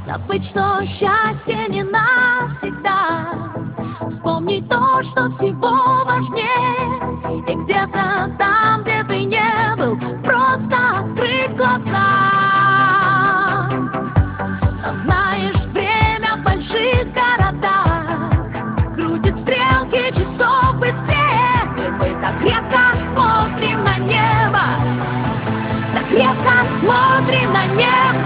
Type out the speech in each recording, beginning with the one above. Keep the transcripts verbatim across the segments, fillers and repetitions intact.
Забыть, что счастье не навсегда. Вспомнить то, что всего важнее. И где-то там, где ты не был, просто открыть глаза. Но знаешь, время в больших городах крутит стрелки часов быстрее. И мы так редко смотрим на небо, так редко смотрим на небо.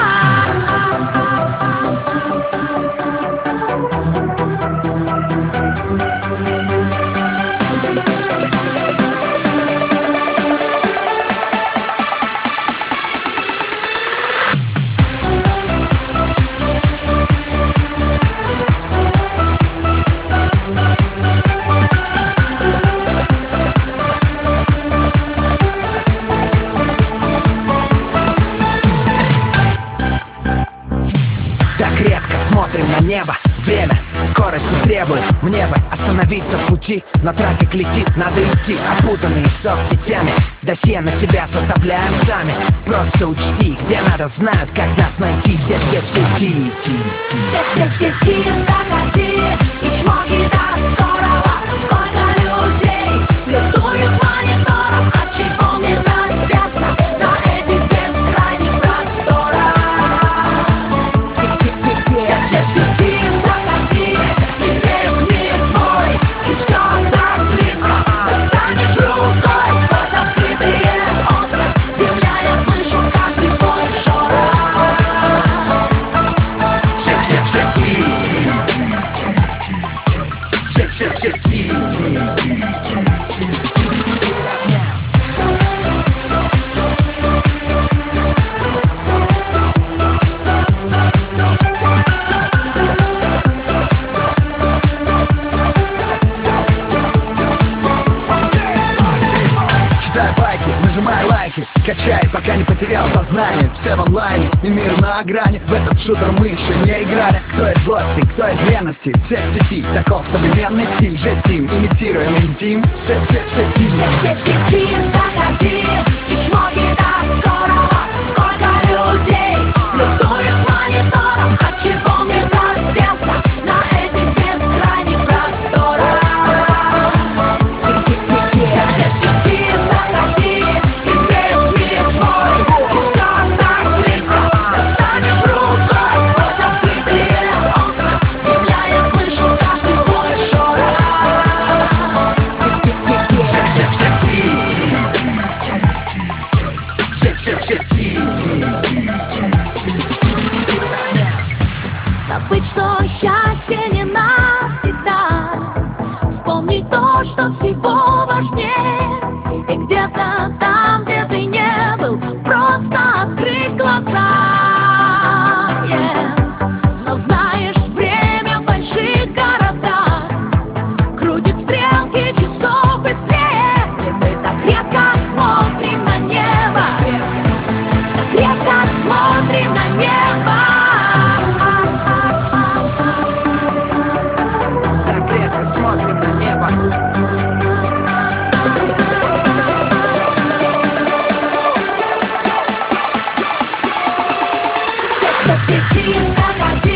Так редко смотрим на небо. Время скорости требует. Мне бы остановиться в пути, но трафик летит, надо идти. Опутанные соцсетями, досье на себя составляем сами. Просто учти, где надо, знают, как нас найти. Все, все в сети. Все, все в сети, заходи, и чмоки так здорово. Сколько людей летуют монитором, от чего мне раздеться на этих бескрайних просторах. Все, все в сети, заходи, и весь мир твой, и все так близко, достанешь рукой сквозь открытые окна. Земля, я слышу каждый твой шорох. Все, все в сети. Все, все в сети. Читай байки, нажимай лайки, качай, пока не потерял сознание. Все в онлайне и мир на грани. В этот шутер мы еще не играли. Кто из злости, кто из ревности, все в сети. Таков современный стиль, жестим, имитируем интим. Все, все в сети. Все, все в сети, заходи, и чмоки так здорово. Сколько людей летуют монитором, от чего мне раздеться на этих бескрайних просторах. Все, все в сети, заходи, и весь мир твой, и все так близко, достанешь рукой сквозь открытые окна. Земля, я слышу каждый твой шорох. Все, все в сети. Все, все в сети. Забыть, что счастье не навсегда. Вспомнить то, что всего важнее. И где-то там, где ты не был, просто открыть глаза. Yeah. Но знаешь, время в больших городах крутит стрелки часов быстрее. И мы так редко смотрим на небо, так редко смотрим на небо. Так редко смотрим на небо. Все в сети, заходи,